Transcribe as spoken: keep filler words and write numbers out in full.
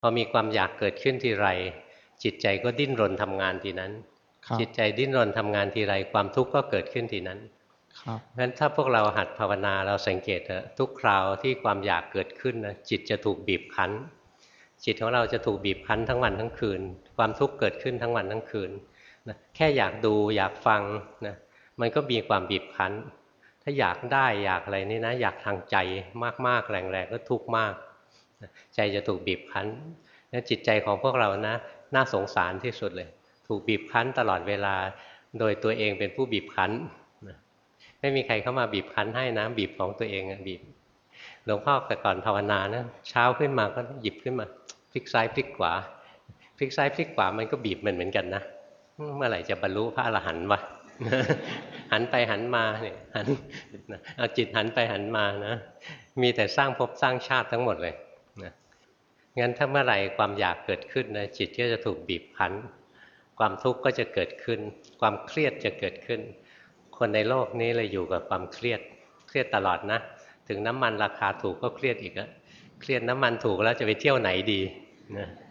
พอมีความอยากเกิดขึ้นทีไรจิตใจก็ดิ้นรนทำงานทีนั้นจิตใจดิ้นรนทำงานทีไรความทุกข์ก็เกิดขึ้นทีนั้นเพราะฉะนั้นถ้าพวกเราหัดภาวนาเราสังเกตเถอะทุกคราวที่ความอยากเกิดขึ้นนะจิตจะถูกบีบคั้นจิตของเราจะถูกบีบคั้นทั้งวันทั้งคืนความทุกข์เกิดขึ้นทั้งวันทั้งคืนนะแค่อยากดูอยากฟังนะมันก็มีความบีบคั้นถ้าอยากได้อยากอะไรนี่นะอยากทางใจมากๆแรงๆก็ทุกข์มากใจจะถูกบีบคั้นนะจิตใจของพวกเรานะน่าสงสารที่สุดเลยถูกบีบคั้นตลอดเวลาโดยตัวเองเป็นผู้บีบคั้นไม่มีใครเข้ามาบีบคั้นให้นะบีบของตัวเองบีบหลวงพ่อแต่ก่อนภาวนานะเช้าขึ้นมาก็หยิบขึ้นมาพลิกซ้ายพลิกขวาพลิกซ้ายพลิกขวามันก็บีบมันเหมือนกันนะเมื่อไหร่จะบรรลุพระอรหันต์วะหันไปหันมาเนี่ยหันเอาจิตหันไปหันมานะมีแต่สร้างภพสร้างชาติทั้งหมดเลยนะงั้นถ้าเมื่อไหร่ความอยากเกิดขึ้นนะจิตก็จะถูกบีบคั้นความทุกข์ก็จะเกิดขึ้นความเครียดจะเกิดขึ้นคนในโลกนี้เลยอยู่กับความเครียดเครียดตลอดนะถึงน้ำมันราคาถูกก็เครียดอีกอะเครียดน้ำมันถูกแล้วจะไปเที่ยวไหนดีนะ